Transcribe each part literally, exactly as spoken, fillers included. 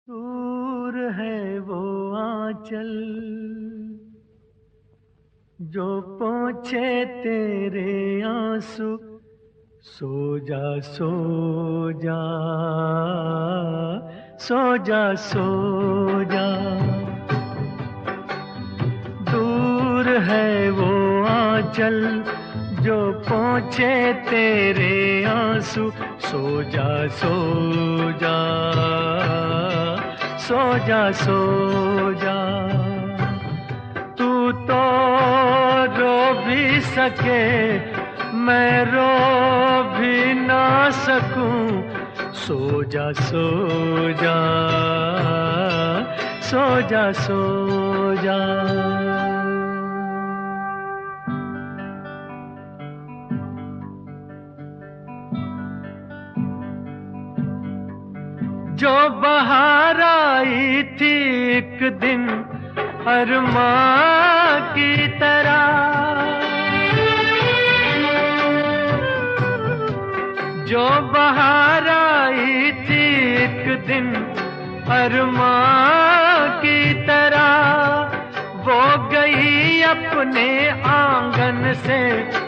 दूर है वो आंचल जो पोंछे तेरे आंसू। सो जा सो जा सो जा सो जा। दूर है वो आंचल जो पोंछे तेरे आंसू। सो जा सो जा सो जा सो जा। तू तो रो भी सके मैं रो भी ना सकूं। सो जा सो जा सो जा सो जा। जो बहार आई थी एक दिन अरमां की तरह। जो बहार आई थी एक दिन अरमां की तरह। वो गई अपने आंगन से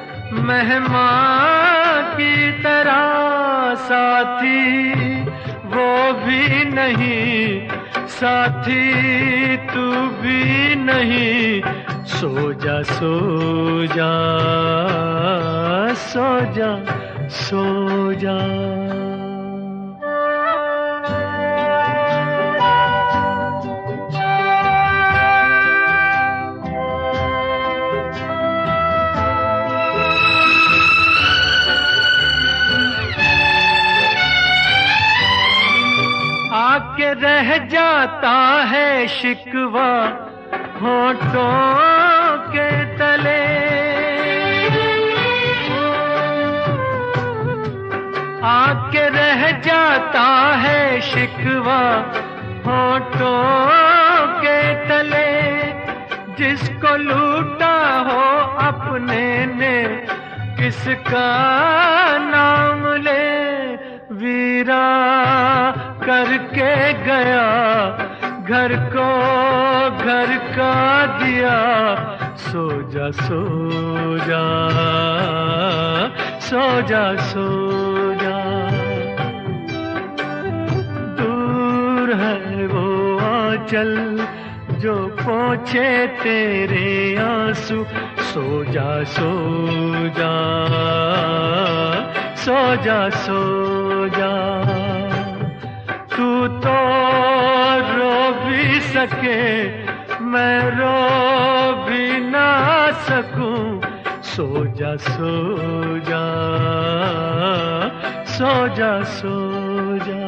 मेहमान की तरह। साथी वो भी नहीं साथी तू भी नहीं। सो जा सो जा सो जा सो जा। आके रह जाता है शिकवा होठों के तले। आके रह जाता है शिकवा होठों के तले। जिसको लूटा हो अपने ने किसका नाम ले। वीरा करके गया घर को घर का दिया। सो जा सो जा सो जा सो जा। दूर है वो आंचल जो पोंछे तेरे आंसू। सो जा सो जा सो जा सो जा। तू तो रो भी सके मैं रो भी ना सकूं। सो जा सो जा सो जा सो जा।